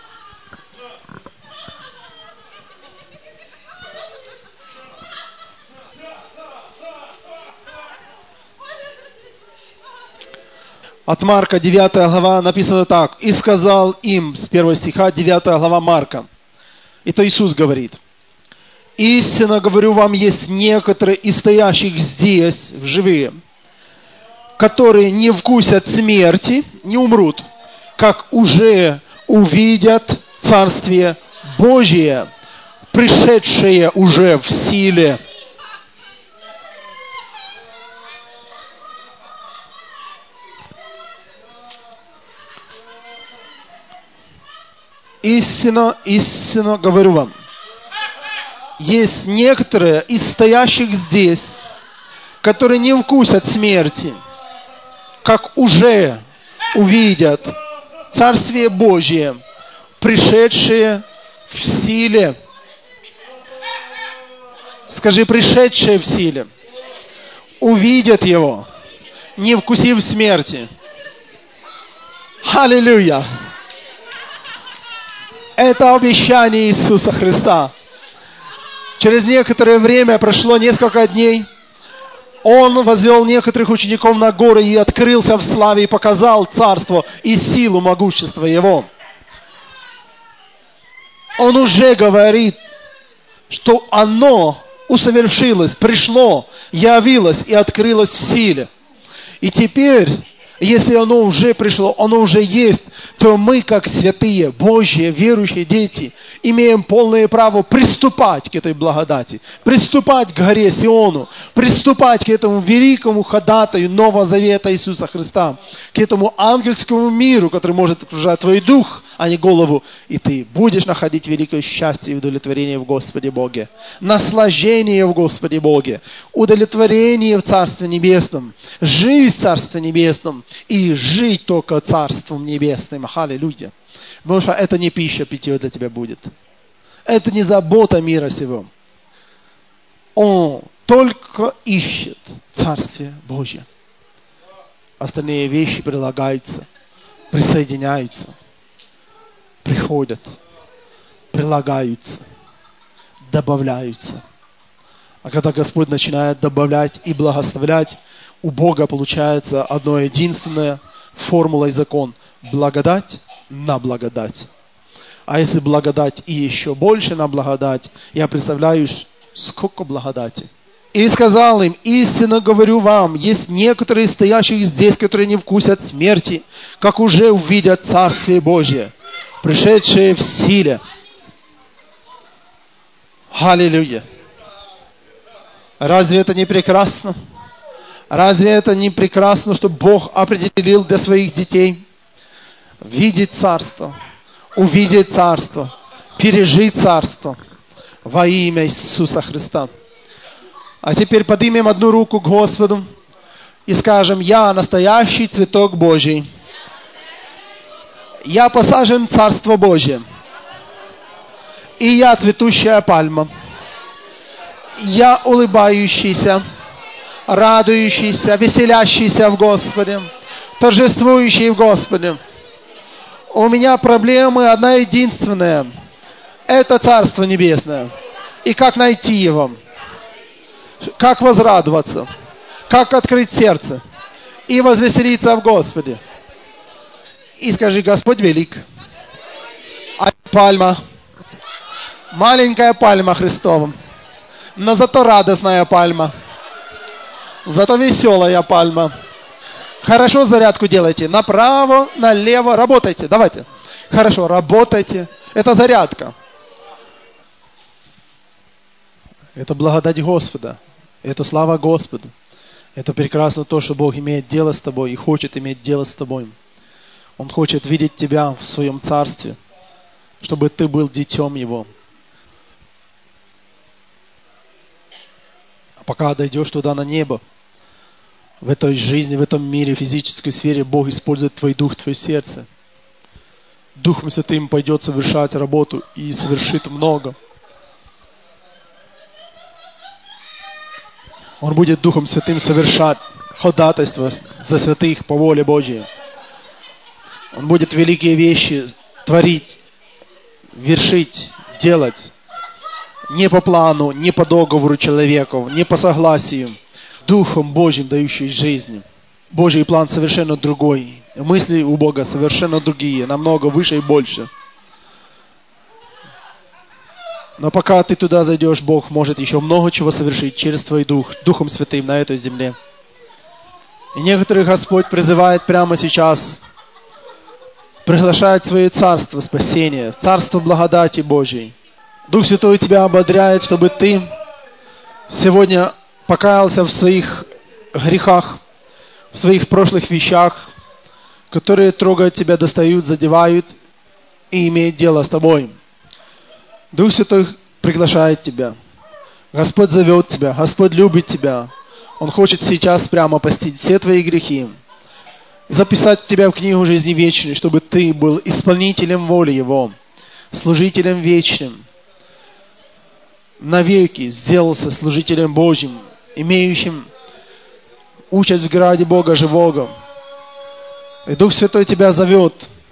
От Марка, 9 глава, написано так. «И сказал им», с 1 стиха, 9 глава Марка. Это Иисус говорит. «Истинно говорю вам, есть некоторые из стоящих здесь, живые, которые не вкусят смерти, не умрут, как уже увидят Царствие Божие, пришедшее уже в силе». Истинно, истинно говорю вам, есть некоторые из стоящих здесь, которые не вкусят смерти, как уже увидят Царствие Божие, пришедшее в силе. Скажи, пришедшее в силе. Увидят его, не вкусив смерти. Аллилуйя! Это обещание Иисуса Христа. Через некоторое время, прошло несколько дней, Он возвел некоторых учеников на горы и открылся в славе и показал царство и силу могущества Его. Он уже говорит, что оно усовершилось, пришло, явилось и открылось в силе. И теперь, если оно уже пришло, оно уже есть, то мы, как святые, Божьи, верующие дети, имеем полное право приступать к этой благодати, приступать к горе Сиону, приступать к этому великому ходатаю Нового Завета Иисуса Христа, к этому ангельскому миру, который может окружать твой дух, а не голову. И ты будешь находить великое счастье и удовлетворение в Господе Боге. Наслаждение в Господе Боге. Удовлетворение в Царстве Небесном. Жизнь в Царстве Небесном. И жить только Царством Небесным. Аллилуйя. Потому что это не пища, питье для тебя будет. Это не забота мира сего. Он только ищет Царствие Божье. Остальные вещи прилагаются, присоединяются, приходят, прилагаются, добавляются. А когда Господь начинает добавлять и благословлять, у Бога получается одно единственное формула и закон. Благодать на благодать. А если благодать и еще больше на благодать, я представляю, сколько благодати. И сказал им: истинно говорю вам, есть некоторые стоящие здесь, которые не вкусят смерти, как уже увидят Царствие Божие, пришедшее в силе. Аллилуйя! Разве это не прекрасно? Разве это не прекрасно, что Бог определил для своих детей видеть Царство, увидеть Царство, пережить Царство во имя Иисуса Христа? А теперь поднимем одну руку к Господу и скажем: я настоящий цветок Божий. Я посажен в Царство Божие. И я цветущая пальма. Я улыбающийся, радующийся, веселящийся в Господе, торжествующий в Господе. У меня проблемы одна единственная. Это Царство Небесное. И как найти его? Как возрадоваться, как открыть сердце и возвеселиться в Господе. И скажи: Господь велик. А пальма, маленькая пальма Христова, но зато радостная пальма, зато веселая пальма. Хорошо зарядку делайте, направо, налево, работайте, давайте. Хорошо, работайте, это зарядка. Это благодать Господа. Это слава Господу. Это прекрасно то, что Бог имеет дело с тобой и хочет иметь дело с тобой. Он хочет видеть тебя в своем царстве, чтобы ты был детем Его. А пока дойдешь туда на небо, в этой жизни, в этом мире, в физической сфере, Бог использует твой дух, твое сердце. Духом Святым пойдет совершать работу и совершит много. Он будет Духом Святым совершать ходатайство за святых по воле Божьей. Он будет великие вещи творить, вершить, делать. Не по плану, не по договору человеков, не по согласию. Духом Божьим, дающий жизнь. Божий план совершенно другой. Мысли у Бога совершенно другие, намного выше и больше. Но пока ты туда зайдешь, Бог может еще много чего совершить через твой дух, Духом Святым на этой земле. И некоторых Господь призывает прямо сейчас, приглашает в свое царство спасения, царство благодати Божьей. Дух Святой тебя ободряет, чтобы ты сегодня покаялся в своих грехах, в своих прошлых вещах, которые трогают тебя, достают, задевают и имеют дело с тобой. Дух Святой приглашает тебя. Господь зовет тебя. Господь любит тебя. Он хочет сейчас прямо простить все твои грехи. Записать тебя в книгу жизни вечной, чтобы ты был исполнителем воли Его, служителем вечным. Навеки сделался служителем Божьим, имеющим участь в граде Бога живого. И Дух Святой тебя зовет.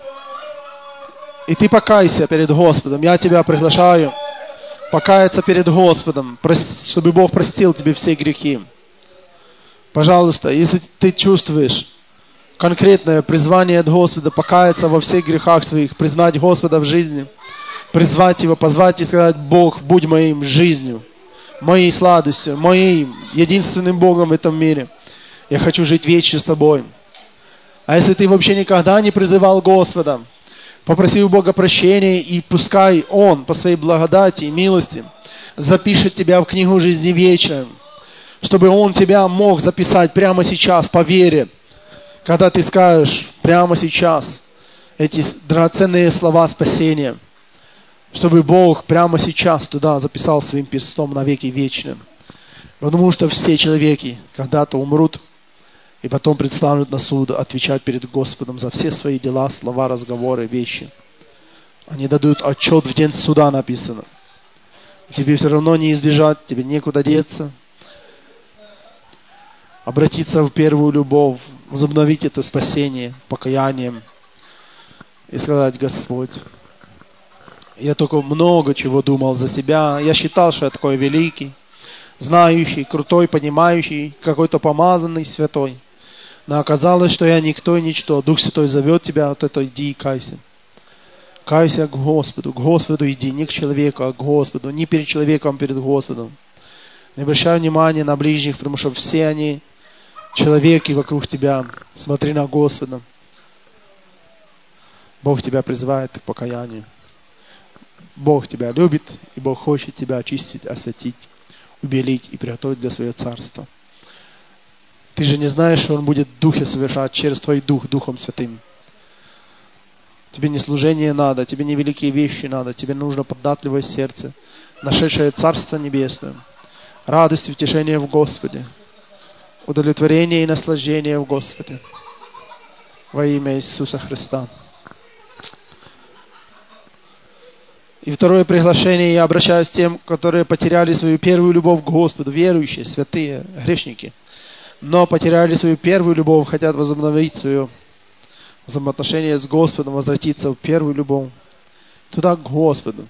И ты покайся перед Господом. Я тебя приглашаю покаяться перед Господом, чтобы Бог простил тебе все грехи. Пожалуйста, если ты чувствуешь конкретное призвание от Господа, покаяться во всех грехах своих, признать Господа в жизни, призвать Его, позвать и сказать: Бог, будь моим жизнью, моей сладостью, моим единственным Богом в этом мире. Я хочу жить вечно с Тобой. А если ты вообще никогда не призывал Господа, попроси у Бога прощения, и пускай Он по своей благодати и милости запишет тебя в книгу жизни вечной, чтобы Он тебя мог записать прямо сейчас по вере, когда ты скажешь: прямо сейчас эти драгоценные слова спасения, чтобы Бог прямо сейчас туда записал своим перстом навеки вечным. Потому что все человеки когда-то умрут и потом предстанут на суд отвечать перед Господом за все свои дела, слова, разговоры, вещи. Они дадут отчет в день суда, написано. Тебе все равно не избежать, тебе некуда деться. Обратиться в первую любовь, возобновить это спасение покаянием и сказать: Господь, я только много чего думал за себя. Я считал, что я такой великий, знающий, крутой, понимающий, какой-то помазанный, святой. Но оказалось, что я никто и ничто. Дух Святой зовет тебя, вот это иди и кайся. Кайся к Господу иди, не к человеку, а к Господу, не перед человеком, а перед Господом. Не обращай внимания на ближних, потому что все они человеки вокруг тебя. Смотри на Господа. Бог тебя призывает к покаянию. Бог тебя любит, и Бог хочет тебя очистить, осветить, убелить и приготовить для своего царства. Ты же не знаешь, что Он будет в Духе совершать через твой Дух, Духом Святым. Тебе не служение надо, тебе не великие вещи надо, тебе нужно податливое сердце, нашедшее Царство Небесное, радость и утешение в Господе, удовлетворение и наслаждение в Господе. Во имя Иисуса Христа. И второе приглашение, я обращаюсь к тем, которые потеряли свою первую любовь к Господу, верующие, святые, грешники, но потеряли свою первую любовь, хотят возобновить свое взаимоотношение с Господом, возвратиться в первую любовь, туда к Господу.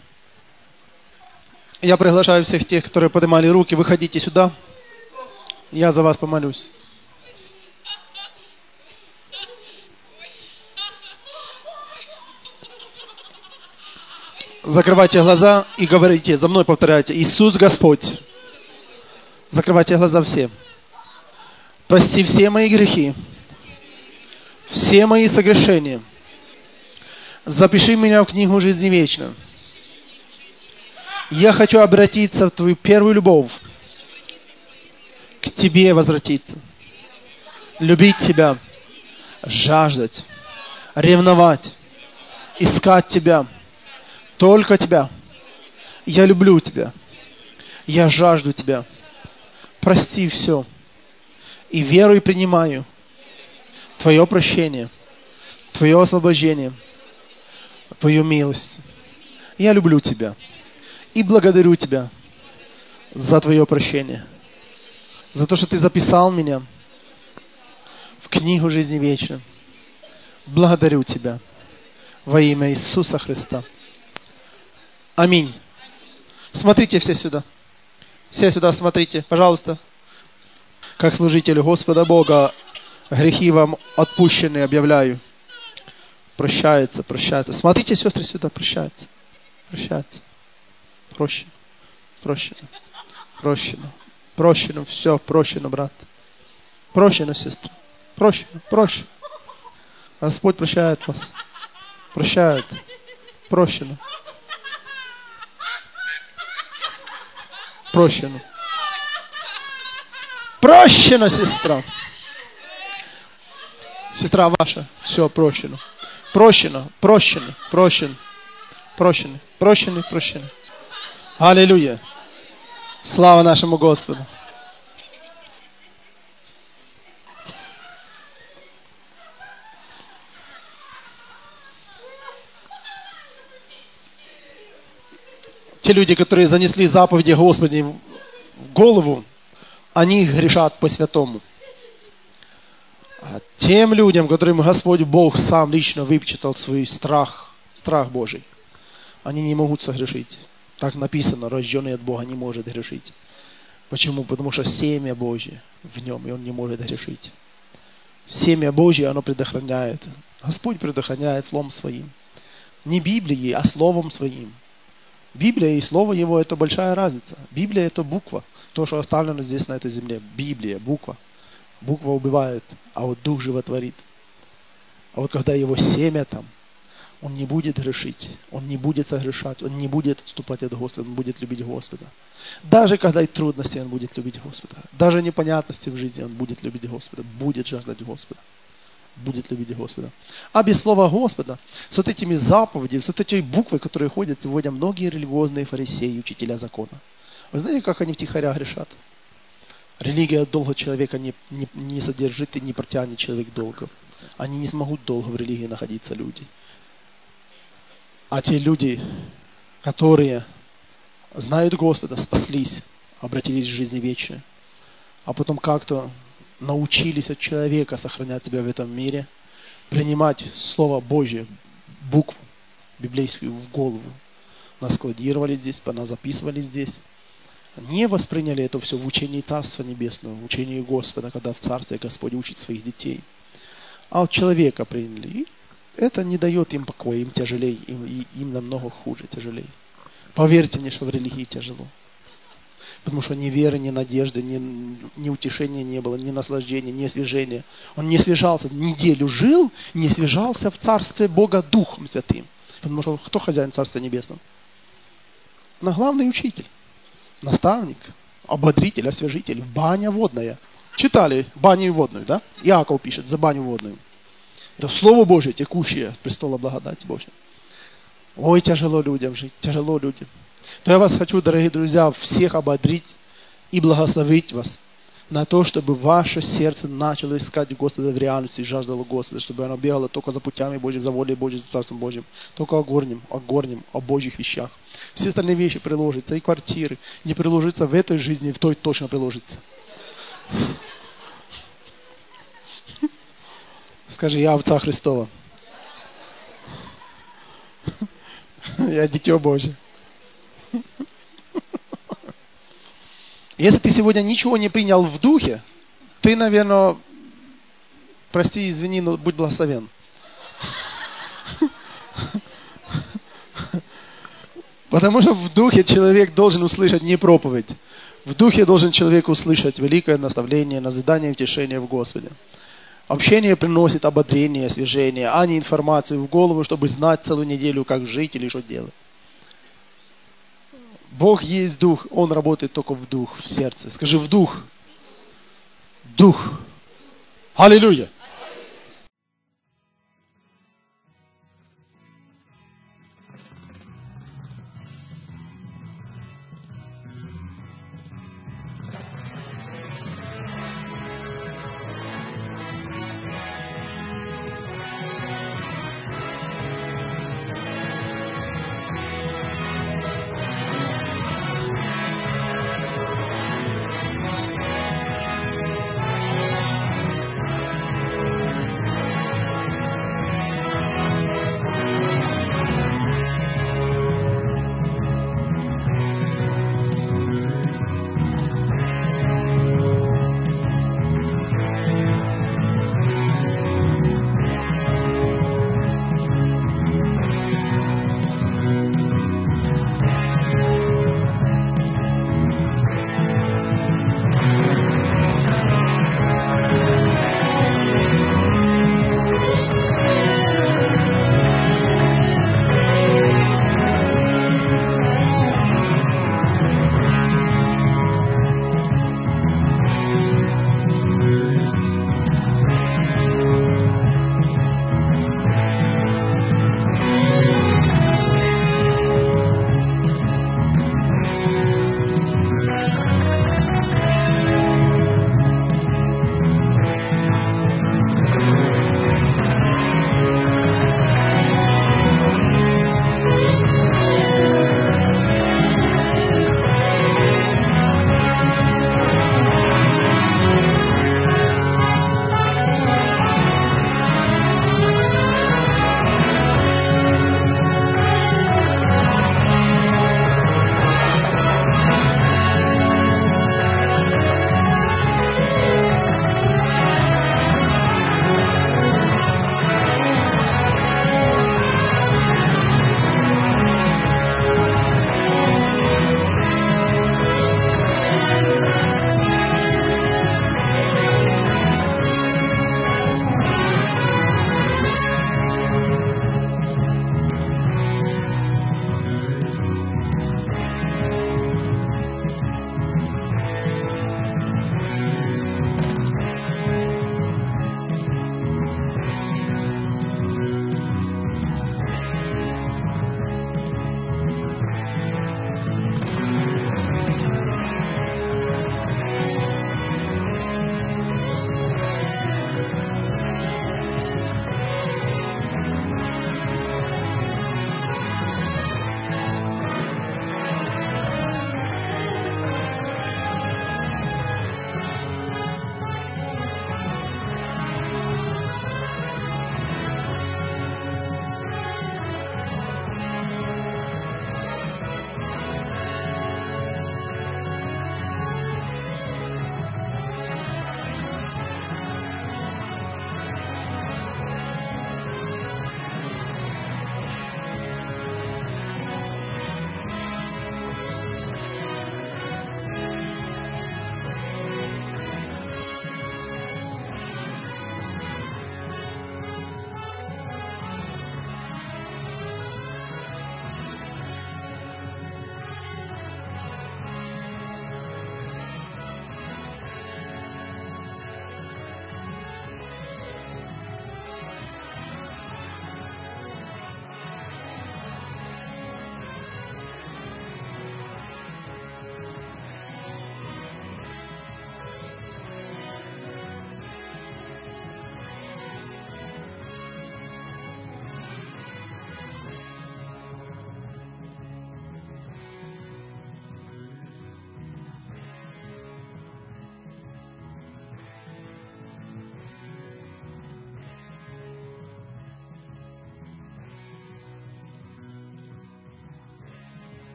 Я приглашаю всех тех, которые поднимали руки, выходите сюда, я за вас помолюсь. Закрывайте глаза и говорите, за мной повторяйте: Иисус Господь. Закрывайте глаза все. Прости все мои грехи, все мои согрешения. Запиши меня в книгу жизни вечной. Я хочу обратиться в Твою первую любовь, к Тебе возвратиться, любить Тебя, жаждать, ревновать, искать Тебя, только Тебя. Я люблю Тебя, я жажду Тебя. Прости все. И верую и принимаю Твое прощение, Твое освобождение, Твою милость. Я люблю Тебя и благодарю Тебя за Твое прощение, за то, что Ты записал меня в книгу жизни вечной. Благодарю Тебя во имя Иисуса Христа. Аминь. Смотрите все сюда. Все сюда смотрите, пожалуйста. Как служителю Господа Бога, грехи вам отпущены, объявляю. Прощается, прощается. Смотрите, сестры, сюда, прощается. Прощается. Прощено. Прощено. Прощено. Прощено. Все, прощено, брат. Прощено, сестра. Прощено. Прощено. Господь прощает вас. Прощает. Прощено. Прощено. Прощено, сестра. Сестра ваша, все прощено. Прощено, прощено, прощено, прощено, прощено, прощено. Аллилуйя. Слава нашему Господу. Те люди, которые занесли заповеди Господи в голову, они грешат по-святому. А тем людям, которым Господь Бог сам лично выпечатал свой страх Божий, они не могут согрешить. Так написано: рожденный от Бога не может грешить. Почему? Потому что семя Божье в нем, и он не может грешить. Семя Божье, оно предохраняет. Господь предохраняет Словом Своим. Не Библией, а Словом Своим. Библия и Слово Его – это большая разница. Библия – это буква. То, что оставлено здесь, на этой земле. Библия, буква. Буква убивает, а вот Дух животворит. А вот когда Его семя там, Он не будет грешить, Он не будет согрешать, Он не будет отступать от Господа, Он будет любить Господа. Даже когда и трудности, Он будет любить Господа. Даже непонятности в жизни, Он будет любить Господа, будет жаждать Господа. будет любить Господа. А без слова Господа, с вот этими заповедями, с вот этой буквой, которые ходят сегодня многие религиозные фарисеи, учителя закона. Вы знаете, как они втихаря грешат? Религия долго человека не содержит и не протянет человек долго. Они не смогут долго в религии находиться, люди. А те люди, которые знают Господа, спаслись, обратились в жизнь вечную, а потом как-то научились от человека сохранять себя в этом мире, принимать Слово Божье, букву библейскую в голову, наскладировали здесь, записывали здесь, не восприняли это все в учении Царства Небесного, в учении Господа, когда в Царстве Господь учит своих детей, а от человека приняли. И это не дает им покоя, им тяжелее, им намного хуже, тяжелее. Поверьте мне, что в религии тяжело. Потому что ни веры, ни надежды, ни утешения не было, ни наслаждения, ни освежения. Он не освежался, неделю жил, не освежался в Царстве Бога Духом Святым. Потому что кто хозяин Царства Небесного? Но главный учитель, наставник, ободритель, освежитель, баня водная. Читали баню водную, да? Иаков пишет за баню водную. Это Слово Божие, текущее от престола благодати Божьей. Ой, тяжело людям жить, тяжело людям. То я вас хочу, дорогие друзья, всех ободрить и благословить вас на то, чтобы ваше сердце начало искать Господа в реальности и жаждало Господа, чтобы оно бегало только за путями Божьими, за волей Божьей, за Царством Божьим, только о горнем, о Божьих вещах. Все остальные вещи приложатся, и квартиры, не приложится в этой жизни, в той точно приложится. Скажи, я овца Христова. Я дитё Божье. Если ты сегодня ничего не принял в духе, ты, наверное, прости, извини, но будь благословен. Потому что в духе человек должен услышать не проповедь. В духе должен человек услышать великое наставление, назидание и утешение в Господе. Общение приносит ободрение, освежение, а не информацию в голову, чтобы знать целую неделю, как жить или что делать. Бог есть дух, Он работает только в дух, в сердце. Скажи, в дух. Дух. Аллилуйя.